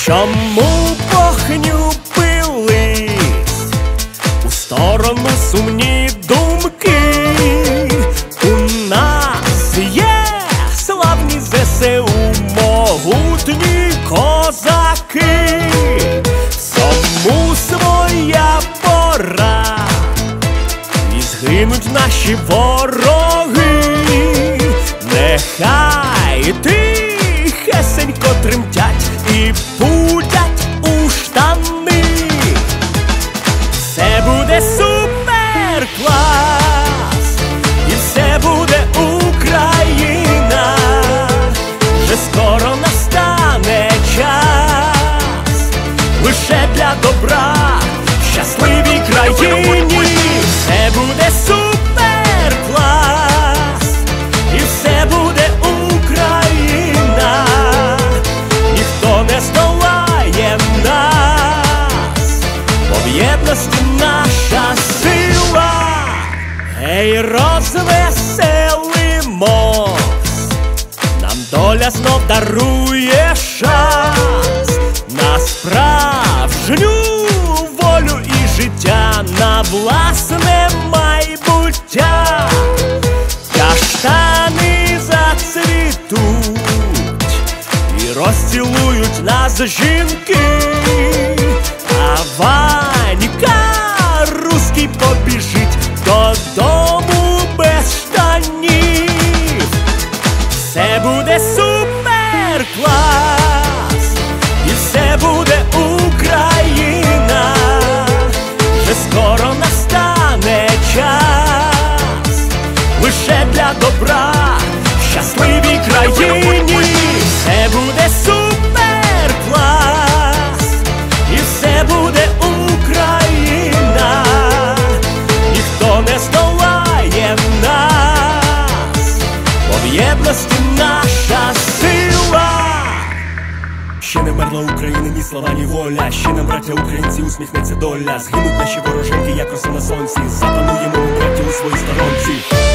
Чому похнюпились у сторону сумні думки? У нас є славні ЗСУ, могутні козаки. Всьому своя пора, і згинуть наші вороги. Нехай тихесенько тремтять і пудять у штани. Все буде супер клас, і все буде Україна. Вже скоро настане час лише для добра в щасливій країні. Все буде супер клас, і все буде Україна. Ніхто не здолає нас, бо в єдності наша сила. Гей, розвеселимось, нам доля знов дарує шанс на справжню волю і життя, на власне майбуття. Каштани зацвітуть і розцілують нас жінки, а Ванька руський побіжить додому без штанів. Все буде супер клас, і все буде Україна. Вже скоро настане час лише для добра в щасливій країні. Все буде супер клас, і все буде Україна. Ніхто не здолає нас, бо в єдності наша сила. Ще не мерла України ні слава, ні воля. Ще нам, браття українці, усміхнеться доля. Згинуть наші вороженьки, як роса на сонці. Запануємо ми, браття, у своїй сторонці.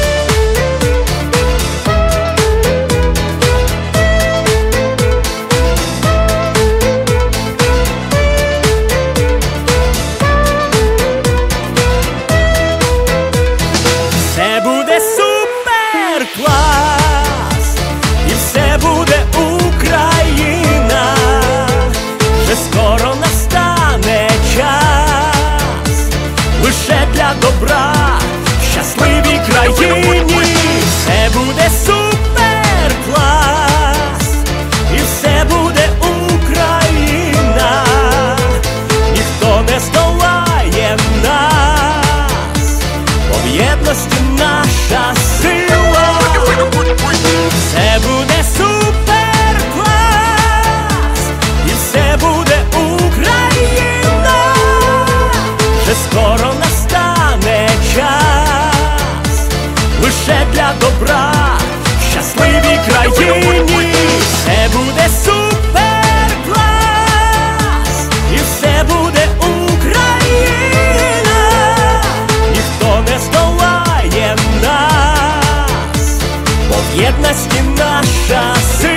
Все буде супер клас, і все буде Україна. Вже скоро настане час лише для добра в щасливій країні. Все буде супер клас, і все буде Україна. Ніхто не здолає нас, бо в єдності наша сила. Все буде супер клас, і все буде Україна. Вже скоро настане час лише для добра в щасливій країні. Все буде супер клас, і все буде Україна. Ніхто не здолає нас, бо в єдності наша сила.